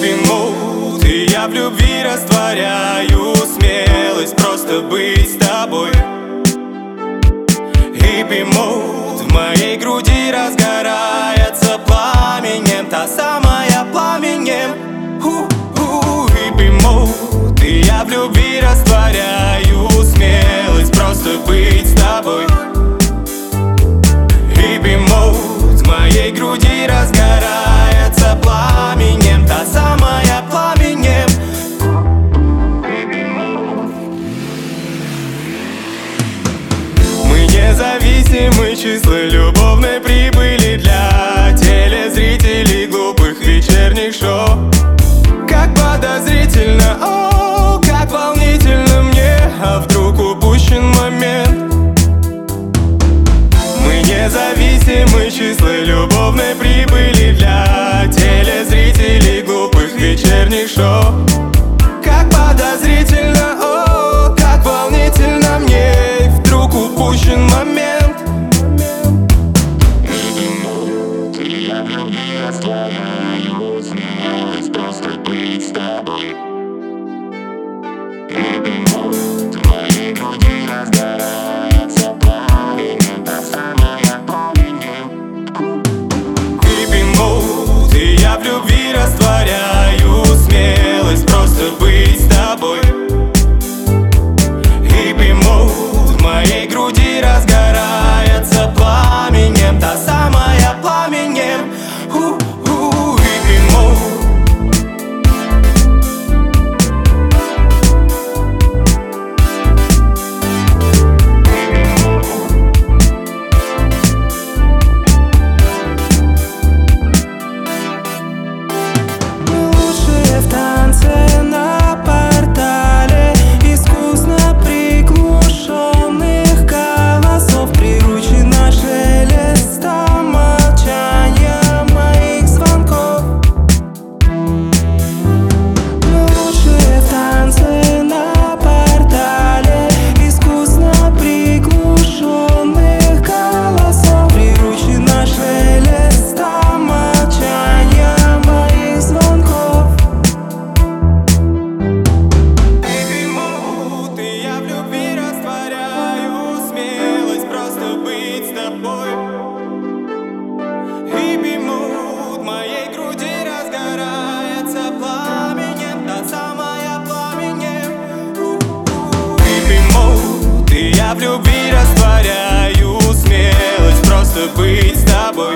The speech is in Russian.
Hippie mood, и я в любви растворяю смелость просто быть с тобой. Hippie mood, в моей груди разгорается пламенем, та самая пламенем. Hippie mood, и я в любви растворяю смелость просто быть с тобой. Hippie mood, в моей груди разгорается пламенем, та самая пламенем. Мы независимы, числа любовной прибыли для телезрителей глупых вечерних шоу. Как подозрительно, о, как волнительно мне, а вдруг упущен момент. Мы независимы, числа любовной прибыли для телезрителей глупых вечерних шоу. Как подозрительно, о, как волнительно мне, вдруг упущен момент. Я в любви растворяю смелость просто быть с тобой. Hippie mood, в моей груди разгорается пламенем, та самая пламенем. Hippie mood, и я в любви растворяю смелость просто быть с тобой. Hippie mood, в моей груди разгорается пламенем, та самая пламенем. Hippie mood. Мы лучшие в танце на портале искусно приглушенных голосов. Приручена шелестом молчания моих звонков. Мы лучшие в танце на портале искусно приглушенных голосов. Приручена шелестом молчания моих звонков. Hippie mood, и я в любви растворяю смелость просто быть с тобой. Hippie mood, в моей груди разгорается пламенем, та самая пламенем. Hippie mood, и я в любви растворяю смелость просто быть с тобой.